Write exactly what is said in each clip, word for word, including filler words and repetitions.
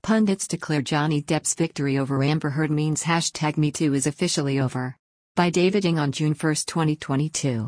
Pundits declare Johnny Depp's victory over Amber Heard means hashtag MeToo is officially over. By David Ng on June first, twenty twenty-two.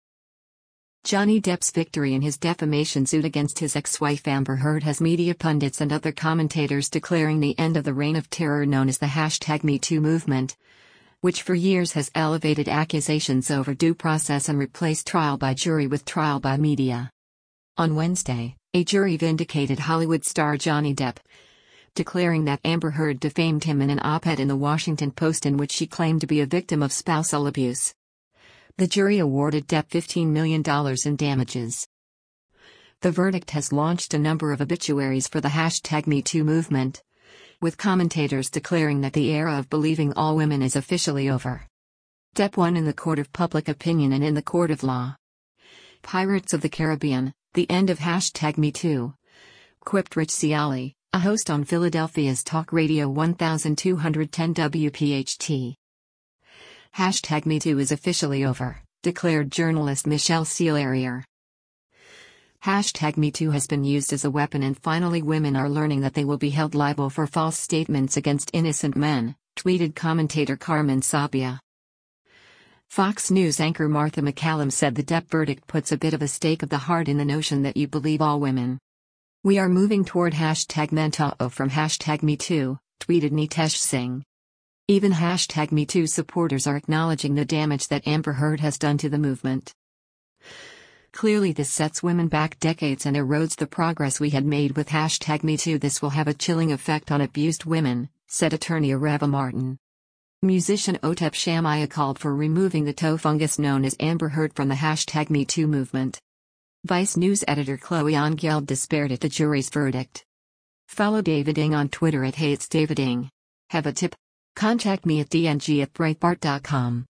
Johnny Depp's victory in his defamation suit against his ex-wife Amber Heard has media pundits and other commentators declaring the end of the reign of terror known as the hashtag MeToo movement, which for years has elevated accusations over due process and replaced trial by jury with trial by media. On Wednesday, a jury vindicated Hollywood star Johnny Depp, declaring that Amber Heard defamed him in an op-ed in the Washington Post in which she claimed to be a victim of spousal abuse. The jury awarded Depp fifteen million dollars in damages. The verdict has launched a number of obituaries for the hashtag MeToo movement, with commentators declaring that the era of believing all women is officially over. Depp won in the court of public opinion and in the court of law. Pirates of the Caribbean, the end of hashtag MeToo, quipped Rich Ciali, a host on Philadelphia's Talk Radio twelve ten W P H T. Hashtag MeToo is officially over, declared journalist Michelle Sealarier. Hashtag MeToo has been used as a weapon and finally women are learning that they will be held liable for false statements against innocent men, tweeted commentator Carmen Sabia. Fox News anchor Martha MacCallum said the Depp verdict puts a bit of a stake of the heart in the notion that you believe all women. We are moving toward hashtag Mentao from hashtag MeToo, tweeted Nitesh Singh. Even hashtag MeToo supporters are acknowledging the damage that Amber Heard has done to the movement. Clearly this sets women back decades and erodes the progress we had made with hashtag MeToo. This will have a chilling effect on abused women, said attorney Areva Martin. Musician Otep Shamaya called for removing the toe fungus known as Amber Heard from the hashtag MeToo movement. Vice News editor Chloe Angel despaired at the jury's verdict. Follow David Ng on Twitter at Hey It's David Ng. Have a tip? Contact me at d n g at breitbart dot com.